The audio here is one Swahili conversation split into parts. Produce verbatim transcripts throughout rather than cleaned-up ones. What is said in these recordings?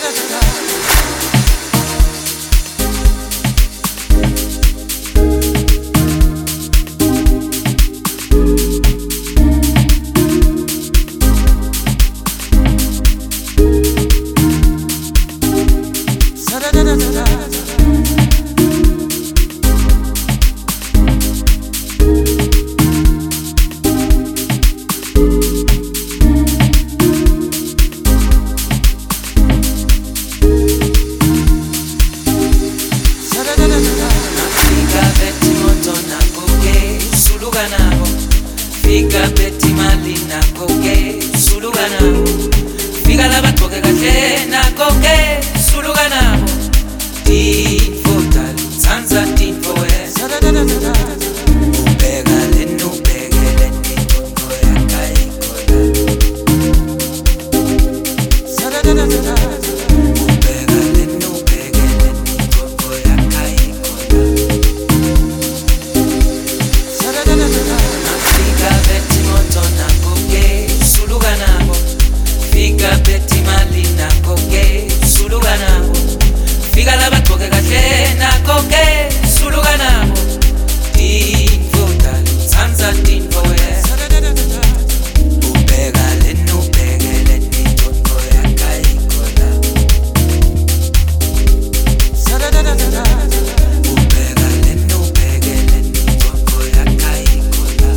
Fika beti mali na koke sulugana Fika la batkoke kahle na koke sulugana Tifo talu tanza tifo we Ubega lenu bege leni kongo ya kaikola Ubega lenu bege leni kongo ya kaikola Fika beti mali na koke sulugana Fika la batkoke kahle na koke sulugana Tifo talu tanza tifo we Ubega lenu bege leni kongo ya kaikola Ubega lenu bege leni kongo ya kaikola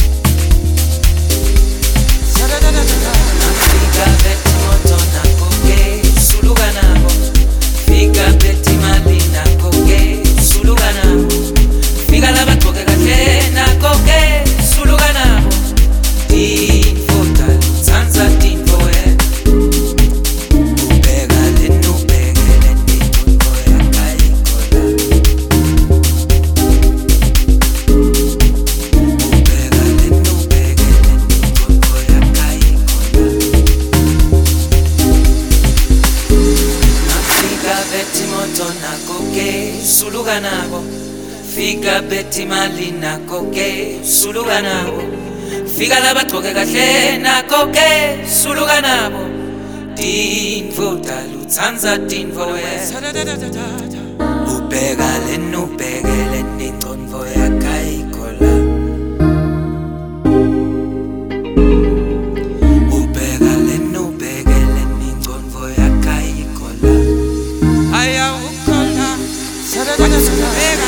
Fika beti moto na koke sulugana Fika beti mali na koke sulugana Fika la batkoke kahle na koke sulugana Tifo talu tanza tifo we Ubega lenu bege leni kongo ya kaikola Ubega lenu bege leni kongo ya kaikola Fika beti moto na koke sulugana Fika beti mali na koke sulugana Fika la batkoke kahle na koke sulugana Tifo talu tanza tifo we Ubega lenu bege leni kongo ya kaikola Ubega lenu bege leni kongo ya kaikola Aya ukola Ubega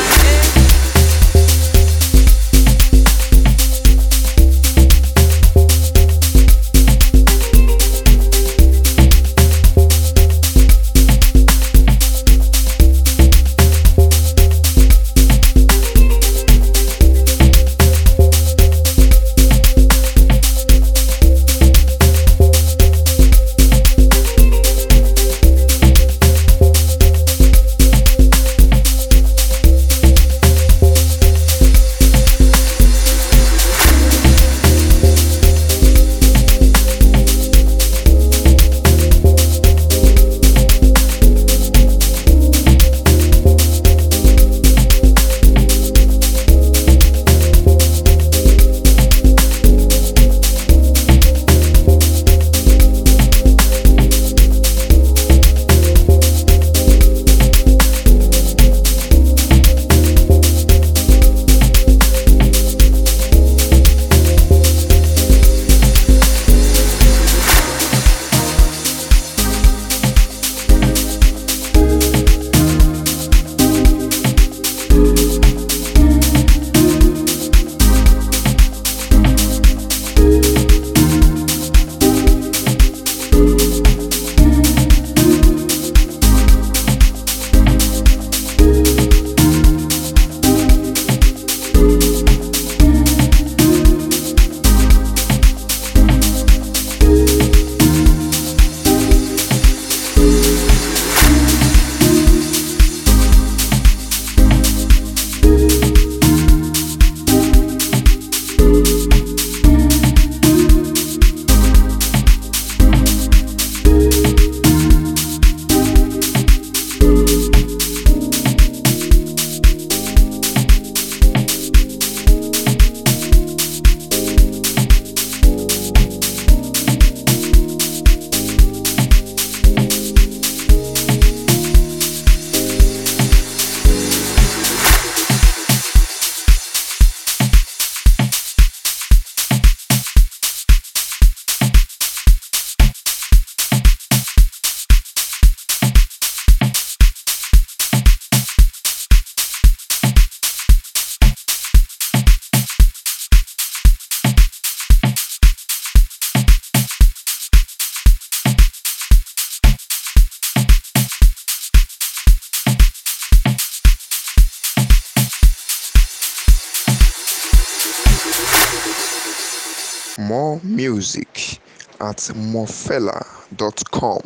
More music at mofella dot com.